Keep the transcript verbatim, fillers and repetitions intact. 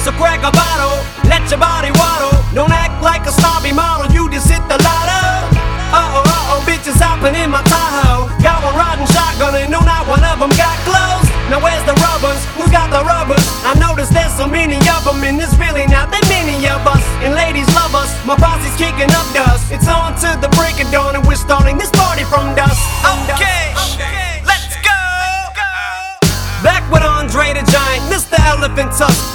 So crack a bottle, let your body waddle. Don't act like a snobby model, you just hit the lotto. Uh-oh, uh-oh, bitches hopping in my Tahoe. Got one riding shotgun and no, not one of them got clothes. Now where's the rubbers? Who got the rubbers? I noticed there's so many of them and there's really not that many of us. And ladies love us, my posse's kicking up dust. It's on to the break of dawn and we're starting this party from dusk. Okay, okay, let's go. Back with Andre the Giant, Mister Elephant Tusk.